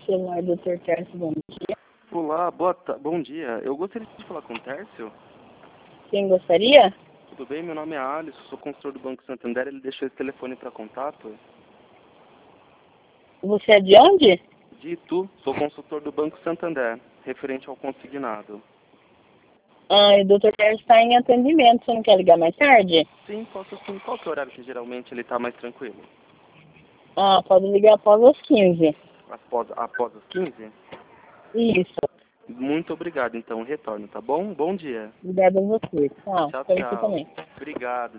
celular do Dr. Tércio, bom dia. Olá, bom dia. Eu gostaria de falar com o Tércio. Quem gostaria? Tudo bem? Meu nome é Alisson, sou consultor do Banco Santander. Ele deixou esse telefone para contato. Você é de onde? De Itu, sou consultor do Banco Santander, referente ao consignado. Ah, e o Dr. Tércio está em atendimento, você não quer ligar mais tarde? Sim, posso sim. Qual que é o horário que geralmente ele está mais tranquilo? Ah, pode ligar após as 15. Após as 15? Isso. Muito obrigado, então. Retorno, tá bom? Bom dia. Obrigada a você. Tchau, Para você tchau. também. Obrigado.